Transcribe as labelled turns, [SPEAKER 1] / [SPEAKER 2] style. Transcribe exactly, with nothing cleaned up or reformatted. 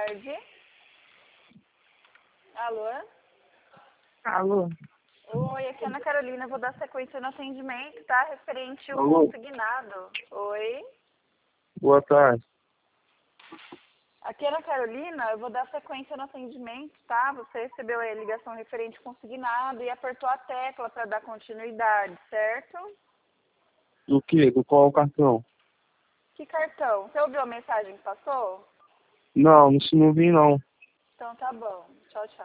[SPEAKER 1] tarde. Alô?
[SPEAKER 2] Alô?
[SPEAKER 1] Oi, aqui é a Ana Carolina, eu vou dar sequência no atendimento, tá? Referente ao
[SPEAKER 2] Alô?
[SPEAKER 1] consignado. Oi?
[SPEAKER 2] Boa tarde.
[SPEAKER 1] Aqui é a Ana Carolina, eu vou dar sequência no atendimento, tá? Você recebeu aí a ligação referente ao consignado e apertou a tecla para dar continuidade, certo?
[SPEAKER 2] Do que? Do qual cartão?
[SPEAKER 1] Que cartão? Você ouviu a mensagem que passou?
[SPEAKER 2] Não, isso não vi não.
[SPEAKER 1] Então tá bom. Tchau, tchau.